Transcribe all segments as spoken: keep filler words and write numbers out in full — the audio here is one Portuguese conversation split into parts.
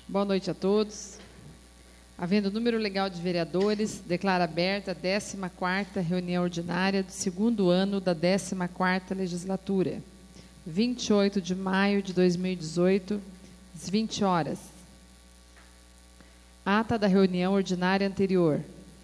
Boa noite a todos. Havendo número legal de vereadores, declaro aberta a décima quarta reunião ordinária do segundo ano da décima quarta legislatura, vinte e oito de maio de dois mil e dezoito, às vinte horas. Ata da reunião ordinária anterior.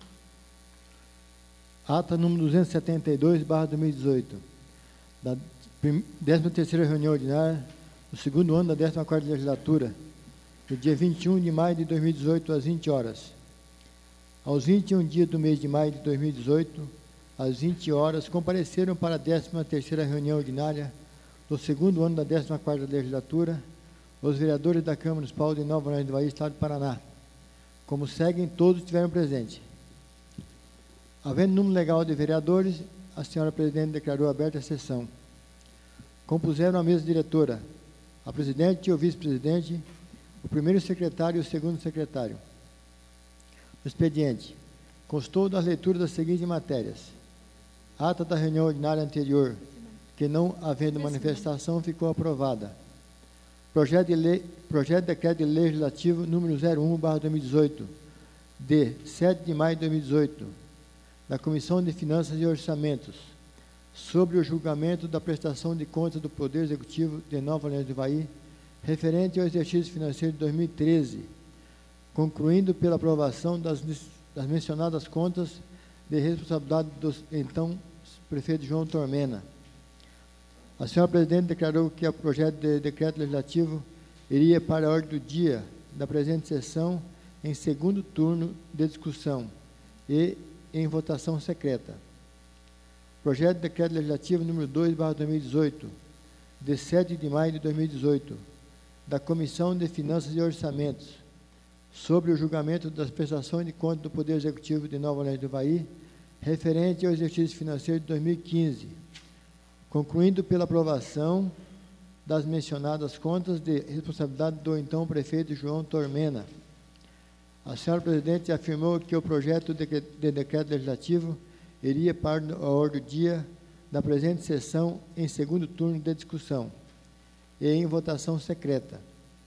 Ata número duzentos e setenta e dois, barra dois mil e dezoito, da décima terceira reunião ordinária do segundo ano da décima quarta legislatura, no dia vinte e um de maio de dois mil e dezoito, às vinte horas. Aos vinte e um dias do mês de maio de dois mil e dezoito, às vinte horas, compareceram para a décima terceira reunião ordinária do segundo ano da décima quarta legislatura os vereadores da Câmara Municipal de Nova Orleans do Bahia, Estado do Paraná. Como seguem, todos estiveram presentes. Havendo número legal de vereadores, a senhora presidente declarou aberta a sessão. Compuseram a mesa diretora, a presidente e o vice-presidente, o primeiro secretário e o segundo secretário. No expediente, constou das leituras das seguintes matérias. Ata da reunião ordinária anterior, que não havendo manifestação, ficou aprovada. Projeto de, lei, projeto de decreto legislativo número zero um, barra dois mil e dezoito, de sete de maio de dois mil e dezoito, da Comissão de Finanças e Orçamentos, sobre o julgamento da prestação de contas do Poder Executivo de Nova Orleans do Bahia, referente ao exercício financeiro de dois mil e treze, concluindo pela aprovação das, das mencionadas contas de responsabilidade do então prefeito João Tormena. A senhora presidente declarou que o projeto de decreto legislativo iria para a ordem do dia da presente sessão em segundo turno de discussão e em votação secreta. Projeto de decreto legislativo número dois, barra dois mil e dezoito, de sete de maio de dois mil e dezoito, da Comissão de Finanças e Orçamentos, sobre o julgamento das prestações de contas do Poder Executivo de Nova Orleans do Bahia, referente ao exercício financeiro de dois mil e quinze, concluindo pela aprovação das mencionadas contas de responsabilidade do então prefeito João Tormena. A senhora presidente afirmou que o projeto de decreto legislativo iria para a ordem do dia da presente sessão em segundo turno de discussão e em votação secreta.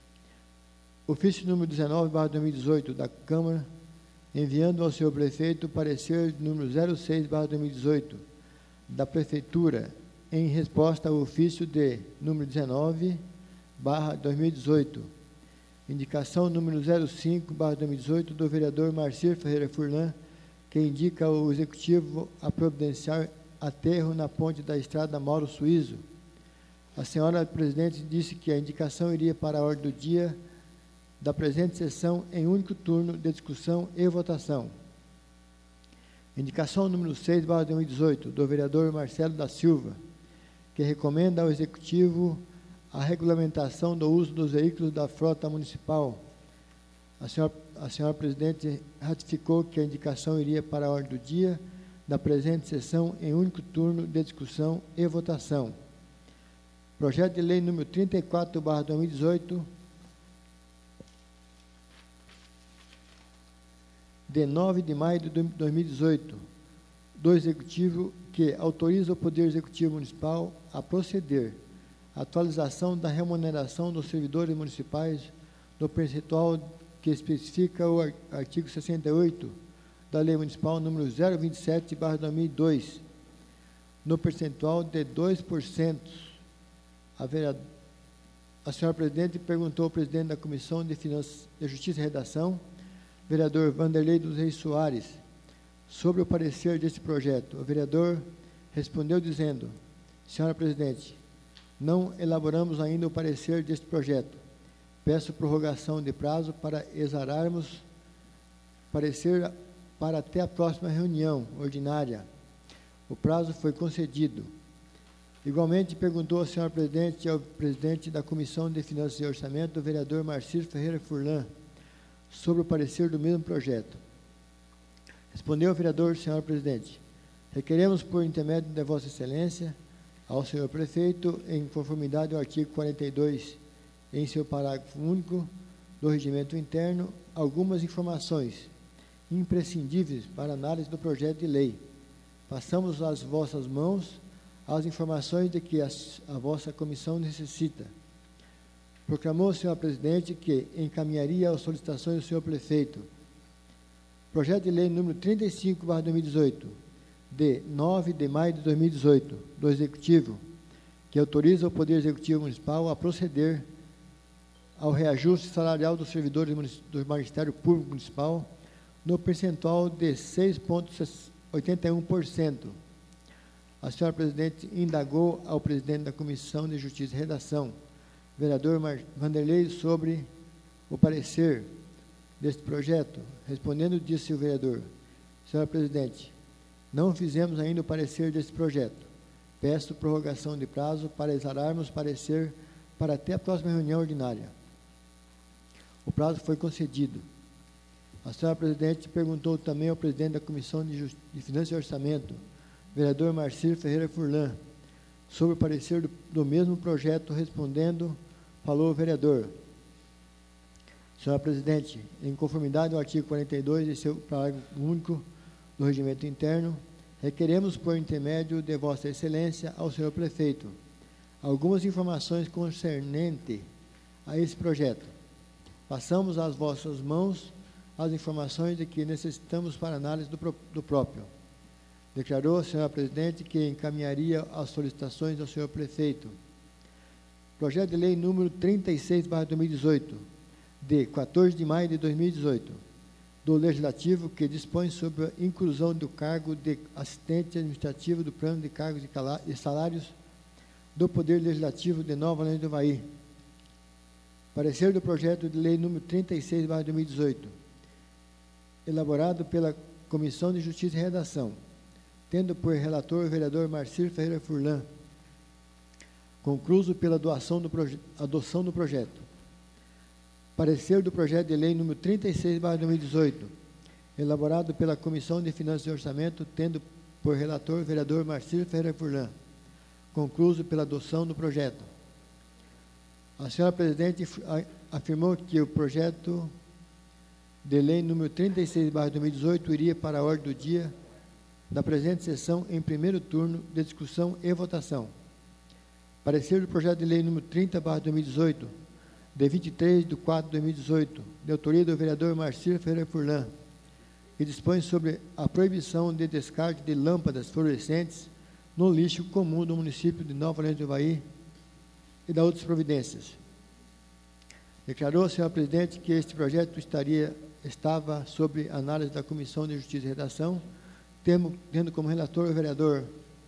Ofício número dezenove, barra dois mil e dezoito, da Câmara, enviando ao senhor prefeito o parecer número zero seis, barra dois mil e dezoito, da Prefeitura, em resposta ao ofício de número dezenove, barra dois mil e dezoito, indicação número zero cinco, barra dois mil e dezoito, do vereador Marcir Ferreira Furlan, que indica ao Executivo a providenciar aterro na ponte da estrada Mauro Suízo. A senhora presidente disse que a indicação iria para a ordem do dia da presente sessão em único turno de discussão e votação. Indicação número seis, barra dois mil e dezoito, do vereador Marcelo da Silva, que recomenda ao Executivo a regulamentação do uso dos veículos da frota municipal. A senhora, a senhora presidente ratificou que a indicação iria para a ordem do dia da presente sessão em único turno de discussão e votação. Projeto de lei número trinta e quatro, barra dois mil e dezoito, de nove de maio de dois mil e dezoito, do Executivo, que autoriza o Poder Executivo Municipal a proceder à atualização da remuneração dos servidores municipais no percentual que especifica o artigo sessenta e oito da Lei Municipal número zero vinte e sete, barra dois mil e dois, no percentual de dois por cento. A, vereador, a senhora presidente perguntou ao presidente da Comissão de Finanças, de Justiça e Redação, vereador Vanderlei dos Reis Soares, sobre o parecer desse projeto. O vereador respondeu dizendo: senhora presidente, não elaboramos ainda o parecer deste projeto. Peço prorrogação de prazo para exararmos parecer para até a próxima reunião ordinária. O prazo foi concedido. Igualmente, perguntou a senhora presidente e ao presidente da Comissão de Finanças e Orçamento, o vereador Marcir Ferreira Furlan, sobre o parecer do mesmo projeto. Respondeu o vereador: senhor presidente, requeremos, por intermédio de Vossa Excelência, ao senhor prefeito, em conformidade ao artigo quarenta e dois, em seu parágrafo único do regimento interno, algumas informações imprescindíveis para análise do projeto de lei. Passamos às vossas mãos as informações de que a, a vossa comissão necessita. Proclamou, senhor presidente, que encaminharia as solicitações do senhor prefeito. Projeto de lei número trinta e cinco barra dois mil e dezoito, de nove de maio de dois mil e dezoito, do Executivo, que autoriza o Poder Executivo Municipal a proceder ao reajuste salarial dos servidores do Ministério Público Municipal no percentual de seis vírgula oitenta e um por cento. A senhora presidente indagou ao presidente da Comissão de Justiça e Redação, vereador Mar Vanderlei, sobre o parecer deste projeto. Respondendo, disse o vereador: senhora presidente, não fizemos ainda o parecer deste projeto. Peço prorrogação de prazo para exararmos parecer para até a próxima reunião ordinária. O prazo foi concedido. A senhora presidente perguntou também ao presidente da Comissão de, Just... de Finanças e Orçamento, vereador Marcílio Ferreira Furlan, sobre o parecer do, do mesmo projeto. Respondendo, falou o vereador: senhora presidente, em conformidade ao artigo quarenta e dois e seu parágrafo único do Regimento Interno, requeremos, por intermédio de Vossa Excelência, ao senhor prefeito, algumas informações concernentes a esse projeto. Passamos às vossas mãos as informações de que necessitamos para análise do, pro, do próprio. Declarou a senhora presidente que encaminharia as solicitações ao senhor prefeito. Projeto de lei número trinta e seis barra dois mil e dezoito, de quatorze de maio de dois mil e dezoito, do Legislativo, que dispõe sobre a inclusão do cargo de assistente administrativo do plano de cargos e salários do Poder Legislativo de Nova Orleans do Havaí. Parecer do projeto de lei número trinta e seis barra dois mil e dezoito, elaborado pela Comissão de Justiça e Redação, tendo por relator o vereador Marcílio Ferreira Furlan, concluso pela doação do adoção do projeto. Parecer do projeto de lei número trinta e seis barra dois mil e dezoito, elaborado pela Comissão de Finanças e Orçamento, tendo por relator o vereador Marcílio Ferreira Furlan, concluso pela adoção do projeto. A senhora presidente afirmou que o projeto de lei número trinta e seis barra dois mil e dezoito iria para a ordem do dia da presente sessão em primeiro turno de discussão e votação. Parecer do projeto de lei número trinta barra dois mil e dezoito, de vinte e três de quatro de dois mil e dezoito, de autoria do vereador Marcílio Ferreira Furlan, que dispõe sobre a proibição de descarte de lâmpadas fluorescentes no lixo comum do município de Nova Orleans do Havaí e da outras providências. Declarou a senhora presidente que este projeto estaria, estava sob análise da Comissão de Justiça e Redação, tendo, tendo como relator o vereador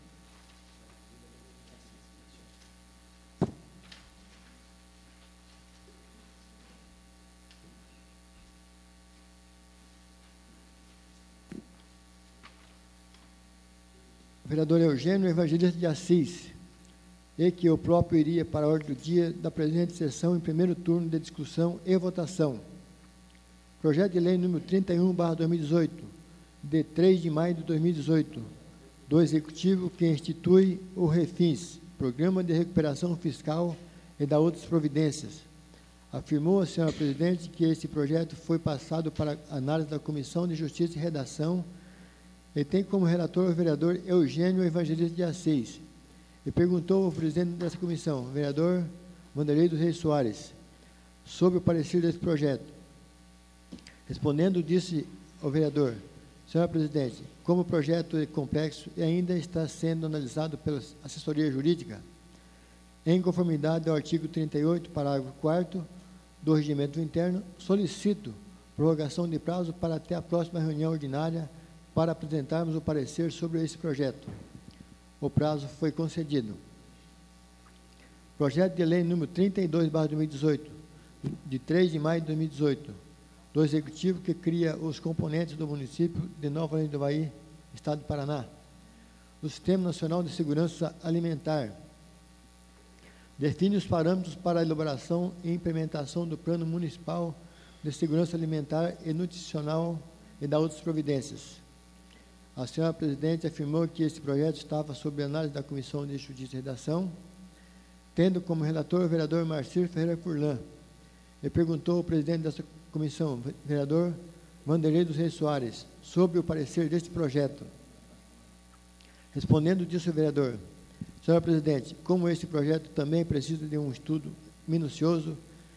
vereador Eugênio Evangelista de Assis, e que o próprio iria para a ordem do dia da presente sessão em primeiro turno de discussão e votação. Projeto de lei número trinta e um barra dois mil e dezoito, de três de maio de dois mil e dezoito, do Executivo, que institui o REFINS, Programa de Recuperação Fiscal, e da outras providências. Afirmou a senhora presidente que esse projeto foi passado para análise da Comissão de Justiça e Redação e tem como relator o vereador Eugênio Evangelista de Assis, e perguntou ao presidente dessa comissão, vereador Vanderlei dos Reis Soares, sobre o parecer desse projeto. Respondendo, disse ao vereador: senhora presidente, como o projeto é complexo e ainda está sendo analisado pela assessoria jurídica, em conformidade ao artigo trinta e oito, parágrafo quarto do Regimento Interno, solicito prorrogação de prazo para até a próxima reunião ordinária para apresentarmos o parecer sobre esse projeto. O prazo foi concedido. Projeto de lei número trinta e dois barra dois mil e dezoito, de três de maio de dois mil e dezoito, do Executivo, que cria os componentes do município de Nova Orleans do Havaí, Estado do Paraná. O Sistema Nacional de Segurança Alimentar define os parâmetros para a elaboração e implementação do Plano Municipal de Segurança Alimentar e Nutricional e da outras providências. A senhora presidente afirmou que este projeto estava sob análise da Comissão de Justiça e Redação, tendo como relator o vereador Marcílio Ferreira Furlan, e perguntou ao presidente dessa comissão, vereador Vanderlei dos Reis Soares, sobre o parecer deste projeto. Respondendo, disse o vereador: senhora presidente, como este projeto também precisa de um estudo minucioso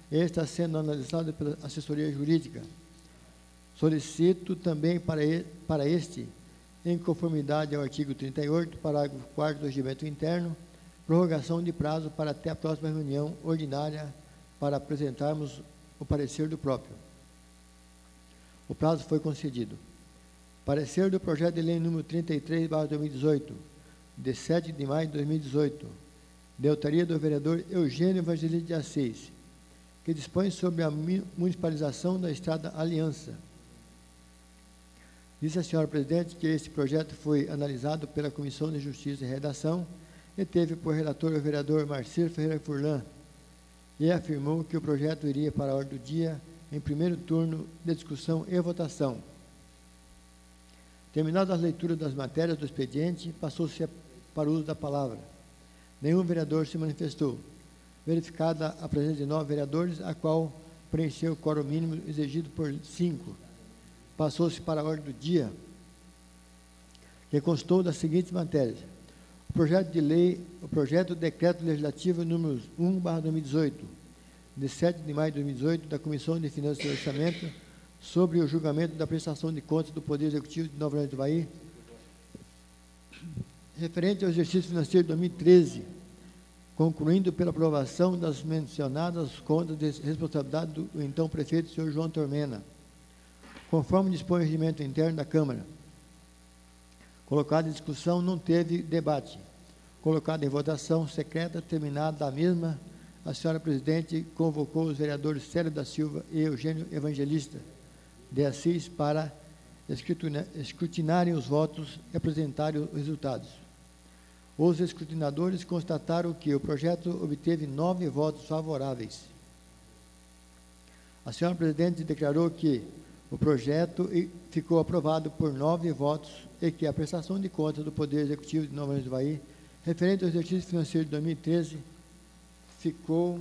e está sendo analisado pela assessoria jurídica. Solicito também para, e, para este, em conformidade ao artigo trinta e oito, parágrafo quarto do Regimento Interno, prorrogação de prazo para até a próxima reunião ordinária para apresentarmos o parecer do próprio. O prazo foi concedido. Parecer do projeto de lei número trinta e três barra dois mil e dezoito, de sete de maio de dois mil e dezoito, de autoria do vereador Eugênio Evangelista de Assis, que dispõe sobre a municipalização da Estrada Aliança. Disse a senhora presidente que este projeto foi analisado pela Comissão de Justiça e Redação e teve por relator o vereador Marcelo Ferreira Furlan, e afirmou que o projeto iria para a ordem do dia em primeiro turno de discussão e votação. Terminada a leitura das matérias do expediente, passou-se para o uso da palavra. Nenhum vereador se manifestou. Verificada a presença de nove vereadores, a qual preencheu o quórum mínimo exigido por cinco. Passou-se para a ordem do dia, que constou das seguintes matérias: o projeto de lei, o projeto de decreto legislativo número um barra dois mil e dezoito, de sete de maio de dois mil e dezoito, da Comissão de Finanças e Orçamento, sobre o julgamento da prestação de contas do Poder Executivo de Nova Orleans do Bahia, referente ao exercício financeiro de dois mil e treze, concluindo pela aprovação das mencionadas contas de responsabilidade do então prefeito, senhor João Tormena, conforme dispõe o regimento interno da Câmara. Colocado em discussão, não teve debate. Colocado em votação secreta, terminada a mesma, a senhora presidente convocou os vereadores Célio da Silva e Eugênio Evangelista de Assis para escrutinarem os votos e apresentarem os resultados. Os escrutinadores constataram que o projeto obteve nove votos favoráveis. A senhora presidente declarou que o projeto ficou aprovado por nove votos e que a prestação de contas do Poder Executivo de Nova Orleans do Bahia, referente ao exercício financeiro de dois mil e treze, ficou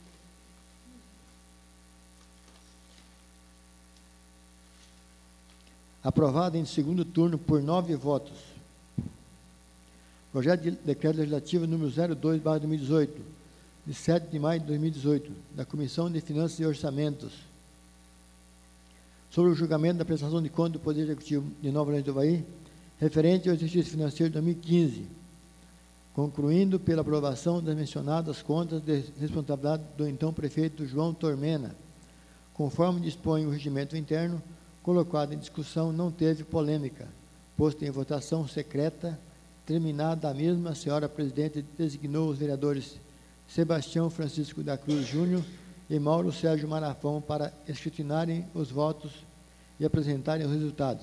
aprovado em segundo turno por nove votos. Projeto de decreto legislativo número zero dois barra dois mil e dezoito, de sete de maio de dois mil e dezoito, da Comissão de Finanças e Orçamentos, sobre o julgamento da prestação de contas do Poder Executivo de Nova Orleans do Bahia, referente ao exercício financeiro de dois mil e quinze, concluindo pela aprovação das mencionadas contas de responsabilidade do então prefeito João Tormena, conforme dispõe o regimento interno. Colocado em discussão, não teve polêmica, posto em votação secreta. Terminada a mesma, a senhora presidente designou os vereadores Sebastião Francisco da Cruz Júnior e Mauro Sérgio Marafão para escrutinarem os votos e apresentarem os resultados.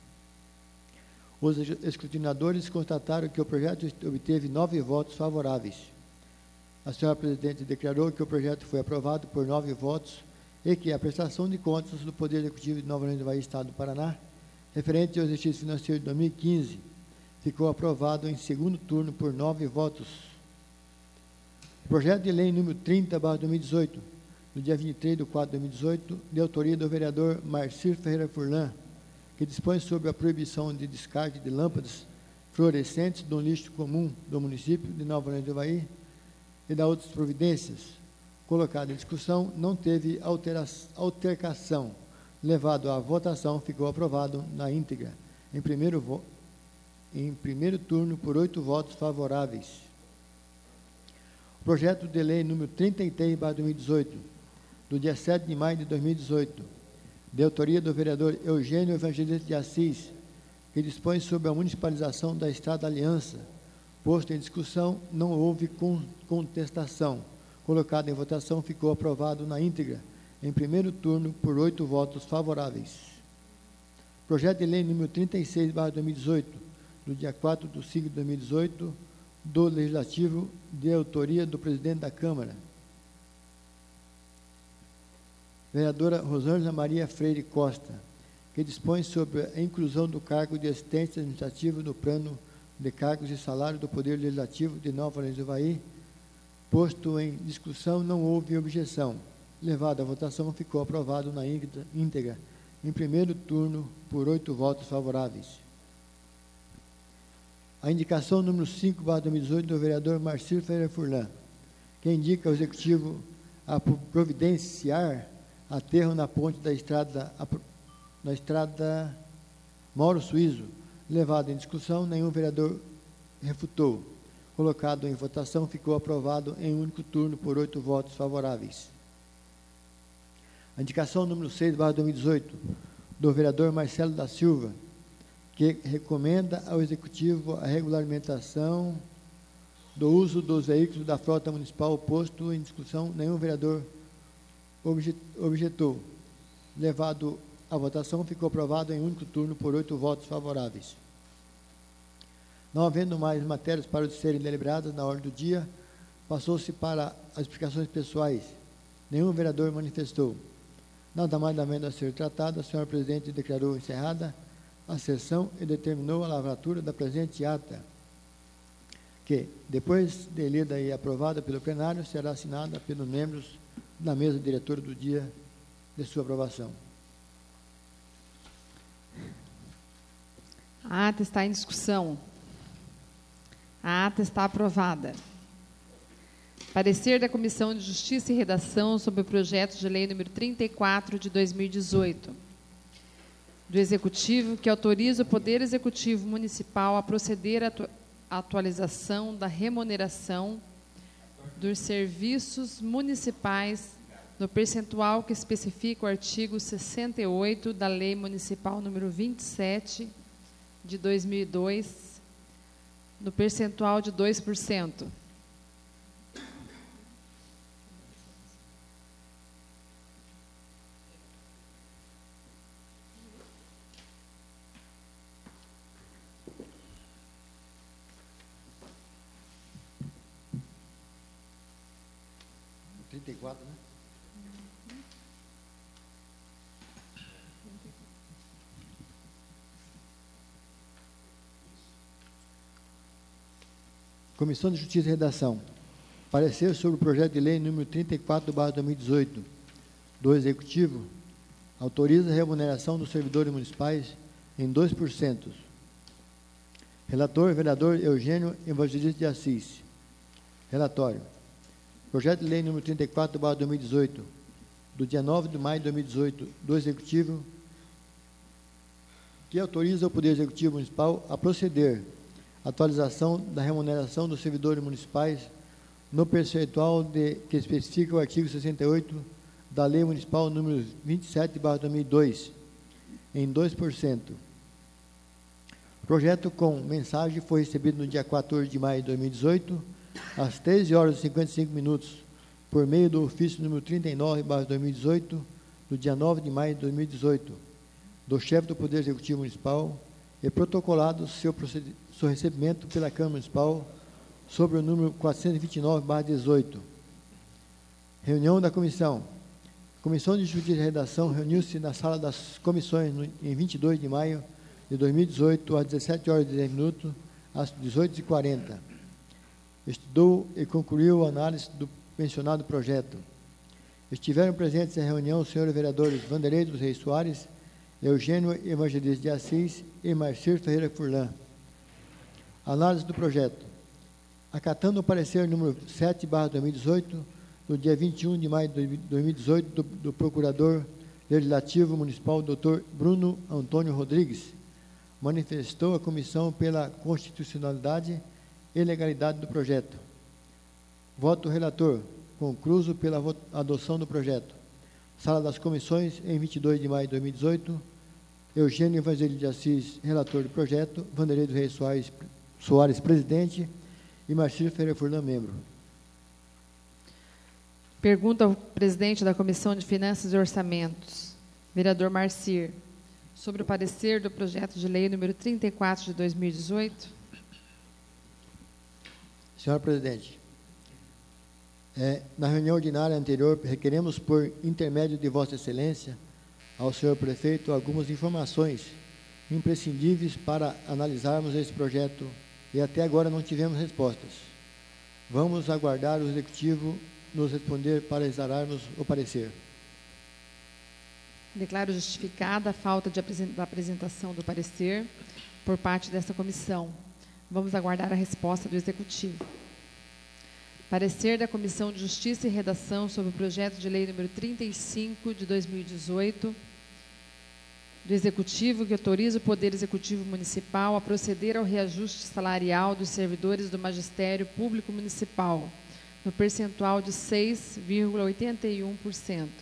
Os escrutinadores constataram que o projeto obteve nove votos favoráveis. A senhora presidente declarou que o projeto foi aprovado por nove votos e que a prestação de contas do Poder Executivo de Nova Orleans do Bahia, Estado do Paraná, referente ao exercício financeiro de dois mil e quinze, ficou aprovado em segundo turno por nove votos. O projeto de lei número trinta barra dois mil e dezoito, do dia vinte e três de quatro de dois mil e dezoito, de autoria do vereador Marcelo Ferreira Furlan, que dispõe sobre a proibição de descarte de lâmpadas fluorescentes no lixo comum do município de Nova Orleans do Bahia e da outras providências. Colocado em discussão, não teve altercação. Levado à votação, ficou aprovado na íntegra, em primeiro, vo em primeiro turno, por oito votos favoráveis. O projeto de lei número trinta e três barra dois mil e dezoito, do dia sete de maio de dois mil e dezoito, de autoria do vereador Eugênio Evangelista de Assis, que dispõe sobre a municipalização da Estrada Aliança. Posto em discussão, não houve con contestação. Colocado em votação, ficou aprovado na íntegra, em primeiro turno, por oito votos favoráveis. Projeto de lei número trinta e seis barra dois mil e dezoito, do dia quatro de cinco de dois mil e dezoito, do Legislativo, de autoria do presidente da Câmara, vereadora Rosângela Maria Freire Costa, que dispõe sobre a inclusão do cargo de assistente administrativo no plano de cargos e salário do Poder Legislativo de Nova Orleans do Bahia. Posto em discussão, não houve objeção. Levado à votação, ficou aprovado na íntegra, em primeiro turno, por oito votos favoráveis. A indicação número cinco barra dois mil e dezoito do vereador Marcelo Ferreira Furlan, que indica ao Executivo a providenciar aterro na ponte da estrada, na estrada Mauro Suízo. Levado em discussão, nenhum vereador refutou. Colocado em votação, ficou aprovado em único turno por oito votos favoráveis. A indicação número seis, barra dois mil e dezoito, do vereador Marcelo da Silva, que recomenda ao Executivo a regulamentação do uso dos veículos da frota municipal, posto em discussão, nenhum vereador objetou. Levado à votação, ficou aprovado em único turno por oito votos favoráveis. Não havendo mais matérias para serem deliberadas na ordem do dia, passou-se para as explicações pessoais. Nenhum vereador manifestou. Nada mais havendo a ser tratado, a senhora presidente declarou encerrada a sessão e determinou a lavratura da presente ata, que, depois de lida e aprovada pelo plenário, será assinada pelos membros da mesa diretora do dia de sua aprovação. A ata está em discussão. A ata está aprovada. Parecer da Comissão de Justiça e Redação sobre o projeto de lei número trinta e quatro de dois mil e dezoito, do Executivo, que autoriza o Poder Executivo Municipal a proceder à atu atualização da remuneração dos serviços municipais no percentual que especifica o artigo sessenta e oito da Lei Municipal número vinte e sete de dois mil e dois, no percentual de dois por cento. trinta e quatro, né? Comissão de Justiça e Redação. Parecer sobre o projeto de lei número trinta e quatro, barra dois mil e dezoito, do Executivo, autoriza a remuneração dos servidores municipais em dois por cento. Relator, vereador Eugênio Evangelista de Assis. Relatório. Projeto de lei número trinta e quatro, barra dois mil e dezoito, do dia nove de maio de dois mil e dezoito, do Executivo, que autoriza o Poder Executivo Municipal a proceder à atualização da remuneração dos servidores municipais no percentual de, que especifica o artigo sessenta e oito da Lei Municipal número vinte e sete, barra dois mil e dois, em dois por cento. O projeto com mensagem foi recebido no dia quatorze de maio de dois mil e dezoito, às treze horas e cinquenta e cinco minutos, por meio do ofício número trinta e nove, barra dois mil e dezoito, do dia nove de maio de dois mil e dezoito, do chefe do Poder Executivo Municipal, e protocolado seu, seu recebimento pela Câmara Municipal sobre o número quatrocentos e vinte e nove, barra dezoito. Reunião da Comissão. A Comissão de Justiça e Redação reuniu-se na Sala das Comissões no, em vinte e dois de maio de dois mil e dezoito, às dezessete horas e dez minutos, às dezoito e quarenta. Estudou e concluiu a análise do mencionado projeto. Estiveram presentes em reunião os senhores vereadores Vanderlei dos Reis Soares, Eugênio Evangelista de Assis e Marcir Ferreira Furlan. Análise do projeto. Acatando o parecer número sete, barra dois mil e dezoito, do dia vinte e um de maio de dois mil e dezoito, do, do Procurador Legislativo Municipal, doutor Bruno Antônio Rodrigues, manifestou a comissão pela constitucionalidade e legalidade do projeto. Voto relator. Concluso pela adoção do projeto. Sala das Comissões, em vinte e dois de maio de dois mil e dezoito, Eugênio Evangelista de Assis, relator do projeto, Vanderlei dos Reis Soares, Soares, presidente, e Marcílio Ferreira Furlan, membro. Pergunta ao presidente da Comissão de Finanças e Orçamentos, vereador Marcir, sobre o parecer do projeto de lei número trinta e quatro de dois mil e dezoito. Senhora presidente, é, na reunião ordinária anterior, requeremos, por intermédio de Vossa Excelência, ao senhor prefeito, algumas informações imprescindíveis para analisarmos esse projeto e até agora não tivemos respostas. Vamos aguardar o Executivo nos responder para exararmos o parecer. Declaro justificada a falta de apresentação do parecer por parte desta comissão. Vamos aguardar a resposta do Executivo. Parecer da Comissão de Justiça e Redação sobre o projeto de lei número trinta e cinco de dois mil e dezoito, do Executivo, que autoriza o Poder Executivo Municipal a proceder ao reajuste salarial dos servidores do Magistério Público Municipal, no percentual de seis vírgula oitenta e um por cento.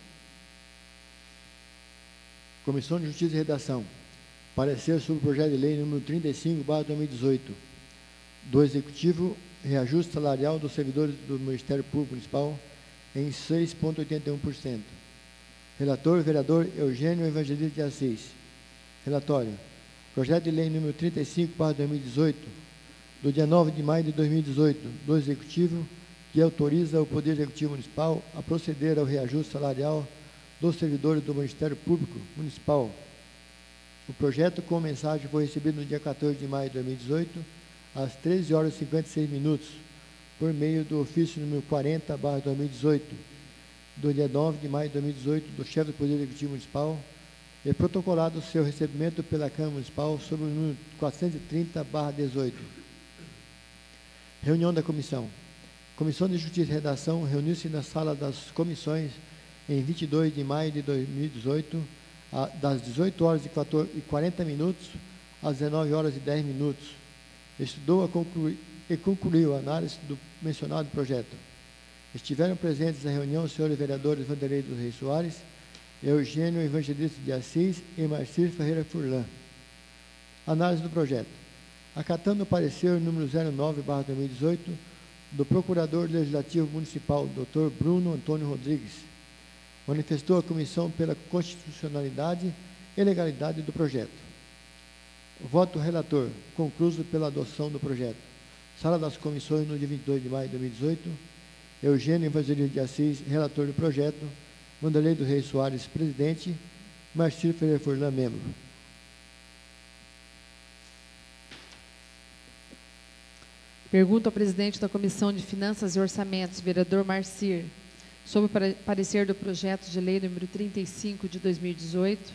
Comissão de Justiça e Redação. Parecer sobre o projeto de lei número trinta e cinco barra dois mil e dezoito, do Executivo, reajuste salarial dos servidores do Ministério Público Municipal em seis vírgula oitenta e um por cento. Relator, vereador Eugênio Evangelista de Assis. Relatório. Projeto de lei número trinta e cinco barra dois mil e dezoito, do dia nove de maio de dois mil e dezoito, do Executivo, que autoriza o Poder Executivo Municipal a proceder ao reajuste salarial dos servidores do Ministério Público Municipal. O projeto com mensagem foi recebido no dia quatorze de maio de dois mil e dezoito, às treze horas e cinquenta e seis minutos, por meio do ofício número quarenta barra dois mil e dezoito, do dia nove de maio de dois mil e dezoito, do chefe do Poder Executivo Municipal, e protocolado seu recebimento pela Câmara Municipal sob o número quatrocentos e trinta barra dezoito. Reunião da Comissão. Comissão de Justiça e Redação reuniu-se na sala das comissões em vinte e dois de maio de dois mil e dezoito, a, das dezoito horas e quarenta minutos às dezenove horas e dez minutos. Estudou a concluir, e concluiu a análise do mencionado projeto. Estiveram presentes na reunião os senhores vereadores Vanderlei dos Reis Soares, Eugênio Evangelista de Assis e Marcílio Ferreira Furlan. Análise do projeto. Acatando o parecer número zero nove barra dois mil e dezoito, do Procurador Legislativo Municipal, doutor Bruno Antônio Rodrigues, manifestou a comissão pela constitucionalidade e legalidade do projeto. Voto relator, concluso pela adoção do projeto. Sala das comissões, no dia vinte e dois de maio de dois mil e dezoito, Eugênio Evangelista de Assis, relator do projeto, Vanderlei dos Reis Soares, presidente, Marcílio Ferreira Furlan, membro. Pergunta ao presidente da Comissão de Finanças e Orçamentos, vereador Marcir, sobre o parecer do projeto de lei número trinta e cinco de dois mil e dezoito.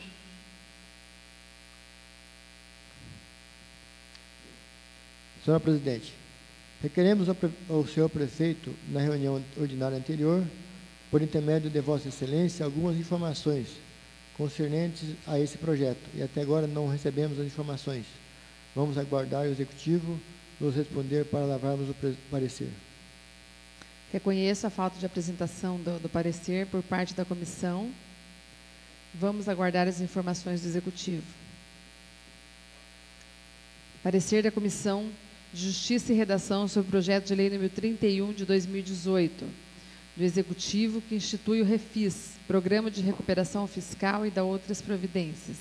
Senhora Presidente, requeremos ao, ao senhor prefeito, na reunião ordinária anterior, por intermédio de Vossa Excelência, algumas informações concernentes a esse projeto, e até agora não recebemos as informações. Vamos aguardar o Executivo nos responder para lavrarmos o parecer. Reconheço a falta de apresentação do, do parecer por parte da comissão. Vamos aguardar as informações do Executivo. Parecer da Comissão de Justiça e Redação sobre o projeto de lei número trinta e um de dois mil e dezoito, do Executivo, que institui o REFIS, Programa de Recuperação Fiscal, e da outras providências.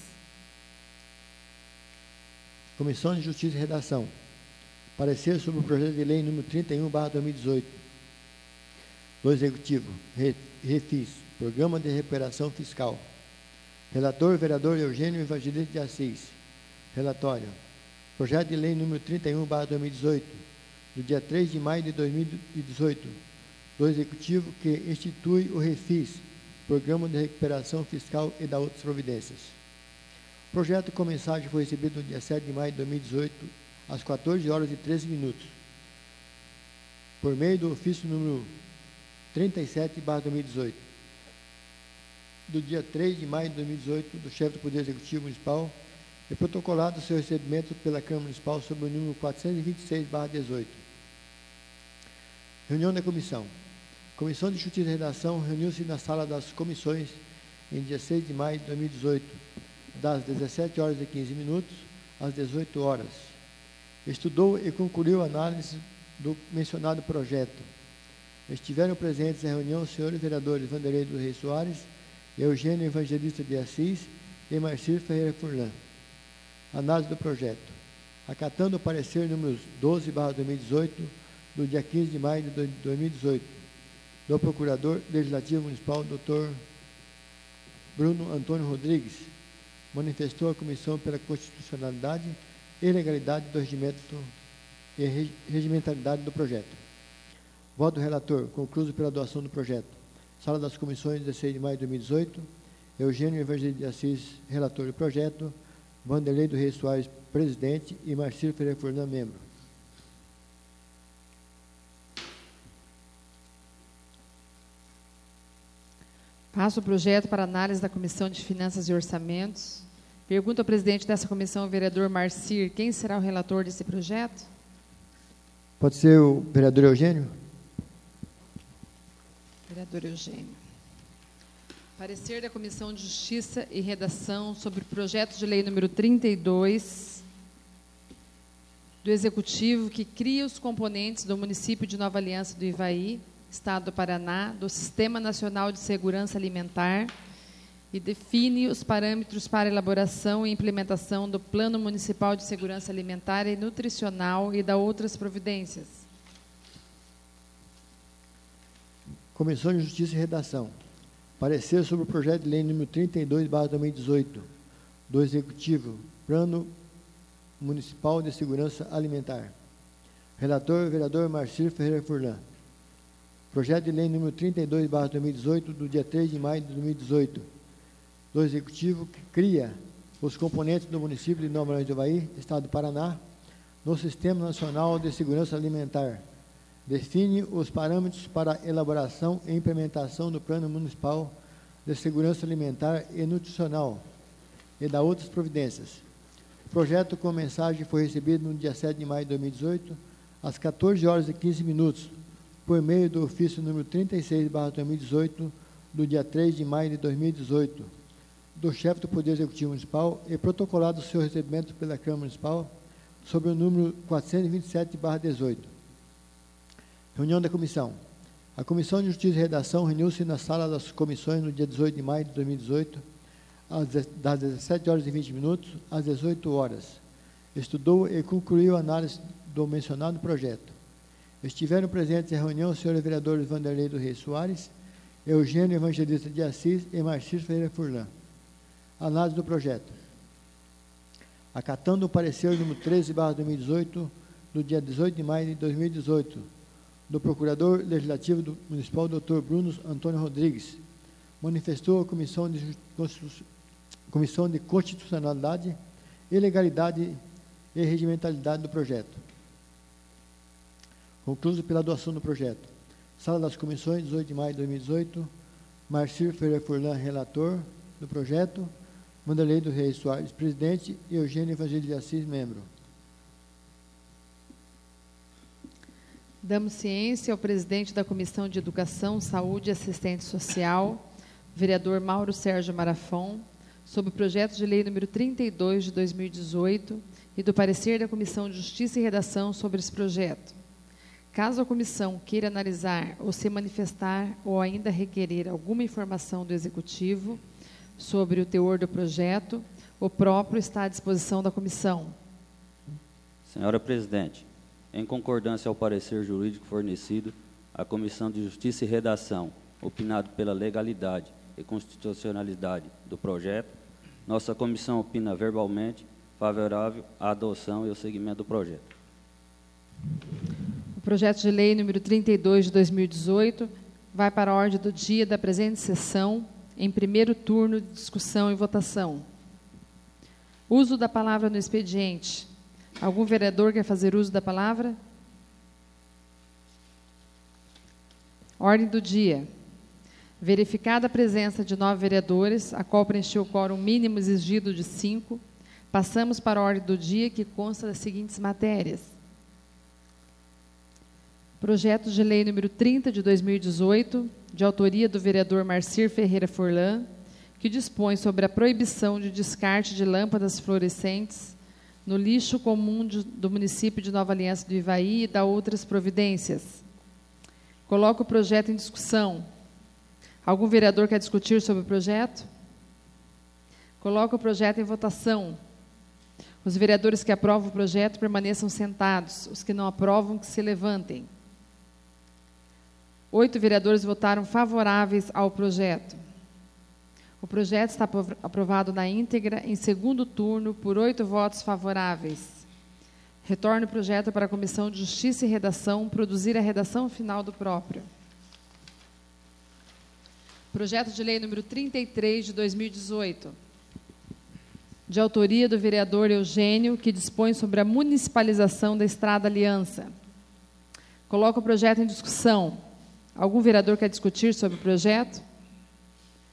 Comissão de Justiça e Redação. Parecer sobre o projeto de lei número trinta e um barra dois mil e dezoito, do Executivo, REFIS, Programa de Recuperação Fiscal. Relator, vereador Eugênio Evangelista de Assis. Relatório. Projeto de lei número trinta e um barra dois mil e dezoito, do dia três de maio de dois mil e dezoito, do Executivo, que institui o REFIS, Programa de Recuperação Fiscal, e da outras providências. O projeto com mensagem foi recebido no dia sete de maio de dois mil e dezoito, às quatorze horas e treze minutos, por meio do ofício número trinta e sete barra dois mil e dezoito, do dia três de maio de dois mil e dezoito, do chefe do Poder Executivo Municipal, e protocolado seu recebimento pela Câmara Municipal sob o número quatrocentos e vinte e seis barra dezoito. Reunião da Comissão. Comissão de Justiça e Redação reuniu-se na sala das comissões em dia seis de maio de dois mil e dezoito, das dezessete horas e quinze minutos às dezoito horas. Estudou e concluiu a análise do mencionado projeto. Estiveram presentes na reunião os senhores vereadores Vanderlei dos Reis Soares, Eugênio Evangelista de Assis e Marcílio Ferreira Furlan. Análise do projeto. Acatando o parecer número doze barra dois mil e dezoito, do dia quinze de maio de dois mil e dezoito, do Procurador Legislativo Municipal, doutor Bruno Antônio Rodrigues, manifestou a comissão pela constitucionalidade e legalidade do regimento e regimentalidade do projeto. Voto do relator, concluso pela doação do projeto. Sala das comissões, dezesseis de maio de dois mil e dezoito, Eugênio Evangelista de Assis, relator do projeto, Vanderlei do Reis Soares, presidente, e Marcílio Ferreira Furlan, membro. Passo o projeto para análise da Comissão de Finanças e Orçamentos. Pergunto ao presidente dessa comissão, o vereador Marcir, quem será o relator desse projeto? Pode ser o vereador Eugênio? Vereador Eugênio. Parecer da Comissão de Justiça e Redação sobre o projeto de lei número trinta e dois do Executivo que cria os componentes do município de Nova Aliança do Ivaí, Estado do Paraná, do Sistema Nacional de Segurança Alimentar e define os parâmetros para elaboração e implementação do Plano Municipal de Segurança Alimentar e Nutricional e da outras providências. Comissão de Justiça e Redação. Parecer sobre o projeto de lei número trinta e dois barra dois mil e dezoito do Executivo, Plano Municipal de Segurança Alimentar. Relator, vereador Marcir Ferreira Furlan. Projeto de lei número trinta e dois barra dois mil e dezoito, do dia três de maio de dois mil e dezoito, do Executivo, que cria os componentes do município de Nova Aliança do Ivaí, Estado do Paraná, no Sistema Nacional de Segurança Alimentar. Define os parâmetros para elaboração e implementação do Plano Municipal de Segurança Alimentar e Nutricional e da outras providências. O projeto com mensagem foi recebido no dia sete de maio de dois mil e dezoito, às quatorze horas e quinze minutos, por meio do ofício número trinta e seis barra dois mil e dezoito, do dia três de maio de dois mil e dezoito, do chefe do Poder Executivo Municipal e protocolado o seu recebimento pela Câmara Municipal sob o número quatrocentos e vinte e sete barra dezoito. Reunião da Comissão. A Comissão de Justiça e Redação reuniu-se na Sala das Comissões no dia dezoito de maio de dois mil e dezoito, às das dezessete horas e vinte minutos às dezoito horas. Estudou e concluiu a análise do mencionado projeto. Estiveram presentes em reunião os senhores vereadores Vanderlei do Reis Soares, Eugênio Evangelista de Assis e Marcir Ferreira Furlan. Análise do projeto. Acatando o parecer número treze barra dois mil e dezoito, do dia dezoito de maio de dois mil e dezoito, do Procurador Legislativo do Municipal, doutor Bruno Antônio Rodrigues, manifestou a Comissão de, Comissão de Constitucionalidade e Legalidade e Regimentalidade do projeto. Concluído pela doação do projeto. Sala das Comissões, dezoito de maio de dois mil e dezoito, Marcir Ferreira Furlan, relator do projeto, Vanderlei do Reis Soares, presidente, e Eugênio Evangelista de Assis, membro. Damos ciência ao presidente da Comissão de Educação, Saúde e Assistente Social, vereador Mauro Sérgio Marafon, sobre o projeto de lei número trinta e dois de dois mil e dezoito e do parecer da Comissão de Justiça e Redação sobre esse projeto. Caso a comissão queira analisar ou se manifestar ou ainda requerer alguma informação do Executivo sobre o teor do projeto, o próprio está à disposição da comissão. Senhora Presidente, em concordância ao parecer jurídico fornecido, a Comissão de Justiça e Redação, opinado pela legalidade e constitucionalidade do projeto, nossa comissão opina verbalmente favorável à adoção e ao seguimento do projeto. O projeto de lei número trinta e dois de dois mil e dezoito vai para a ordem do dia da presente sessão, em primeiro turno de discussão e votação. Uso da palavra no expediente. Algum vereador quer fazer uso da palavra? Ordem do dia. Verificada a presença de nove vereadores, a qual preencheu o quórum mínimo exigido de cinco, passamos para a ordem do dia, que consta das seguintes matérias. Projeto de lei número trinta de dois mil e dezoito, de autoria do vereador Marcir Ferreira Furlan, que dispõe sobre a proibição de descarte de lâmpadas fluorescentes no lixo comum de, do município de Nova Aliança do Ivaí e da outras providências. Coloco o projeto em discussão. Algum vereador quer discutir sobre o projeto? Coloco o projeto em votação. Os vereadores que aprovam o projeto permaneçam sentados. Os que não aprovam, que se levantem. Oito vereadores votaram favoráveis ao projeto. O projeto está aprovado na íntegra, em segundo turno, por oito votos favoráveis. Retorno o projeto para a Comissão de Justiça e Redação, produzir a redação final do próprio. Projeto de lei número trinta e três de dois mil e dezoito, de autoria do vereador Eugênio, que dispõe sobre a municipalização da Estrada Aliança. Coloco o projeto em discussão. Algum vereador quer discutir sobre o projeto?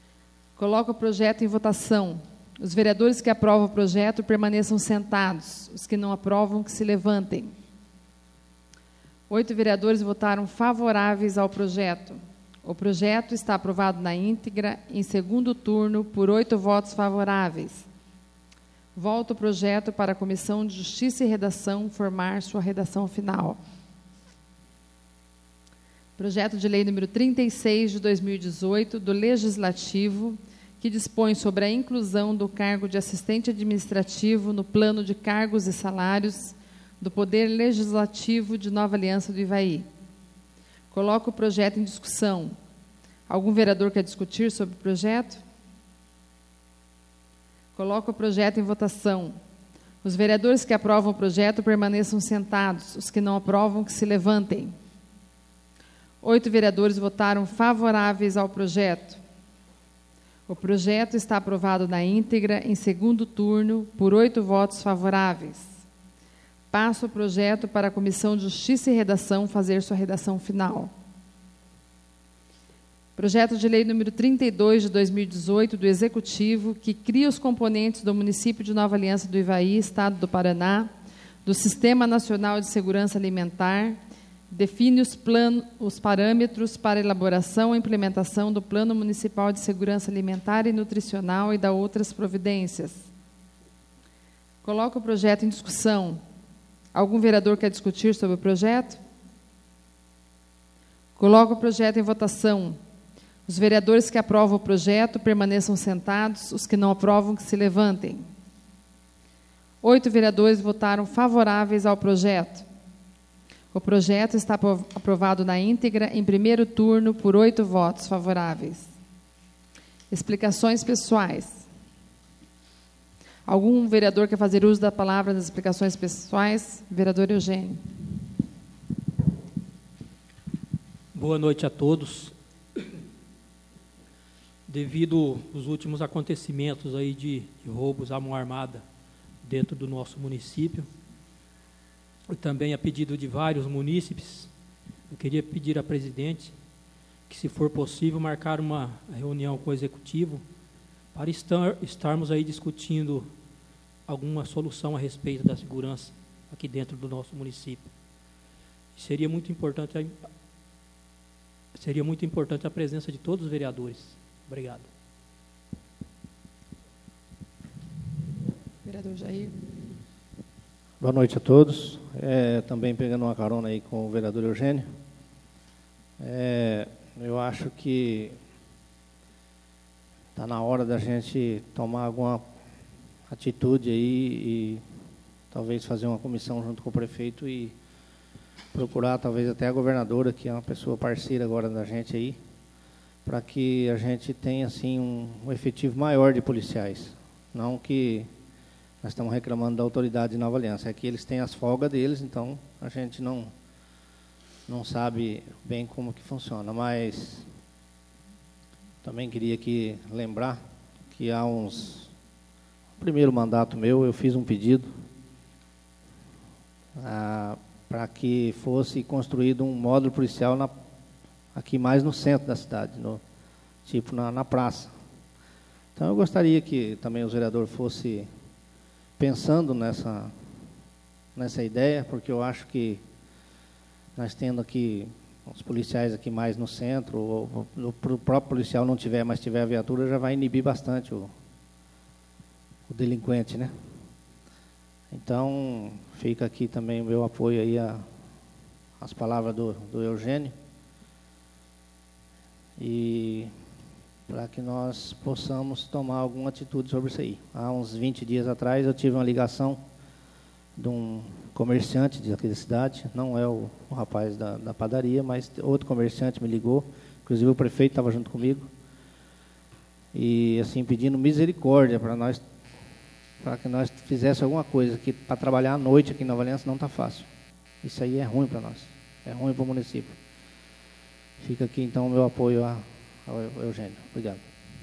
Coloco o projeto em votação. Os vereadores que aprovam o projeto permaneçam sentados. Os que não aprovam, que se levantem. Oito vereadores votaram favoráveis ao projeto. O projeto está aprovado na íntegra, em segundo turno, por oito votos favoráveis. Volta o projeto para a Comissão de Justiça e Redação formar sua redação final. Projeto de lei número trinta e seis de dois mil e dezoito, do Legislativo, que dispõe sobre a inclusão do cargo de assistente administrativo no plano de cargos e salários do Poder Legislativo de Nova Aliança do Ivaí. Coloco o projeto em discussão. Algum vereador quer discutir sobre o projeto? Coloco o projeto em votação. Os vereadores que aprovam o projeto permaneçam sentados. Os que não aprovam, que se levantem. Oito vereadores votaram favoráveis ao projeto. O projeto está aprovado na íntegra, em segundo turno, por oito votos favoráveis. Passo o projeto para a Comissão de Justiça e Redação fazer sua redação final. Projeto de lei número trinta e dois de dois mil e dezoito, do Executivo, que cria os componentes do município de Nova Aliança do Ivaí, Estado do Paraná, do Sistema Nacional de Segurança Alimentar, define os, plano, os parâmetros para elaboração e implementação do Plano Municipal de Segurança Alimentar e Nutricional e da outras providências. Coloco o projeto em discussão. Algum vereador quer discutir sobre o projeto? Coloco o projeto em votação. Os vereadores que aprovam o projeto permaneçam sentados, os que não aprovam, que se levantem. Oito vereadores votaram favoráveis ao projeto. O projeto está aprovado na íntegra, em primeiro turno, por oito votos favoráveis. Explicações pessoais. Algum vereador quer fazer uso da palavra das explicações pessoais? Vereador Eugênio. Boa noite a todos. Devido aos últimos acontecimentos aí de, de roubos à mão armada dentro do nosso município, e também a pedido de vários munícipes, eu queria pedir à presidente que, se for possível, marcar uma reunião com o executivo para estar, estarmos aí discutindo alguma solução a respeito da segurança aqui dentro do nosso município. Seria muito importante a, seria muito importante a presença de todos os vereadores. Obrigado. Vereador Jair. Boa noite a todos. É, também pegando uma carona aí com o vereador Eugênio. É, eu acho que está na hora da gente tomar alguma atitude aí e talvez fazer uma comissão junto com o prefeito e procurar talvez até a governadora, que é uma pessoa parceira agora da gente aí, para que a gente tenha assim um, um efetivo maior de policiais. Não que nós estamos reclamando da autoridade de Nova Aliança, é que eles têm as folgas deles, então a gente não, não sabe bem como que funciona. Mas também queria aqui lembrar que há uns... No primeiro mandato meu, eu fiz um pedido ah, para que fosse construído um módulo policial na, aqui mais no centro da cidade, no, tipo na, na praça. Então eu gostaria que também os vereadores fossem pensando nessa, nessa ideia, porque eu acho que nós tendo aqui os policiais aqui mais no centro, ou, ou o próprio policial não tiver, mas tiver a viatura, já vai inibir bastante o, o delinquente, né? Então, fica aqui também o meu apoio aí a, as palavras do, do Eugênio, e para que nós possamos tomar alguma atitude sobre isso aí. Há uns vinte dias atrás eu tive uma ligação de um comerciante daqui da cidade, não é o, o rapaz da, da padaria, mas outro comerciante me ligou, inclusive o prefeito estava junto comigo, e assim pedindo misericórdia para nós, para que nós fizéssemos alguma coisa, que para trabalhar à noite aqui em Nova Aliança não está fácil. Isso aí é ruim para nós, é ruim para o município. Fica aqui então o meu apoio a ao Eugênio. Obrigado.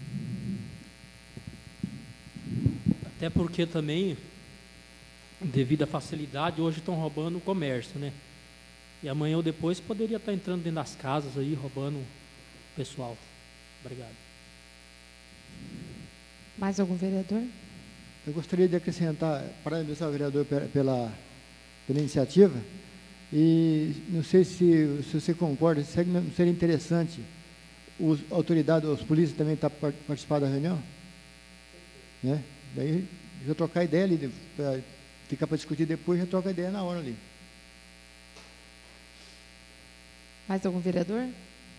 Até porque também, devido à facilidade, hoje estão roubando o comércio, né? E amanhã ou depois poderia estar entrando dentro das casas aí, roubando o pessoal. Obrigado. Mais algum vereador? Eu gostaria de acrescentar, parabenizar o vereador pela, pela, pela iniciativa, e não sei se, se você concorda, se não seria interessante os autoridades, os polícias também tá, participar da reunião? Né? Daí, já trocar ideia ali, pra ficar para discutir depois, já troca ideia na hora ali. Mais algum vereador?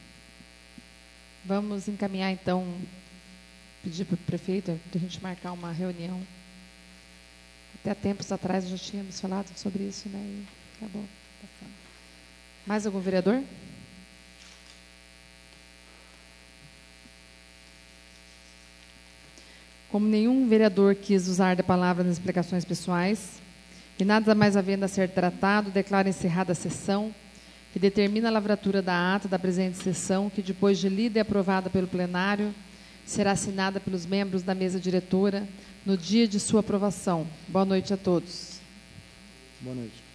Vamos encaminhar, então, pedir para o prefeito para a gente marcar uma reunião. Até tempos atrás já tínhamos falado sobre isso, né? E acabou passando. Mais algum vereador? Como nenhum vereador quis usar da palavra nas explicações pessoais, e nada mais havendo a ser tratado, declaro encerrada a sessão, que determina a lavratura da ata da presente sessão, que depois de lida e aprovada pelo plenário, será assinada pelos membros da mesa diretora no dia de sua aprovação. Boa noite a todos. Boa noite.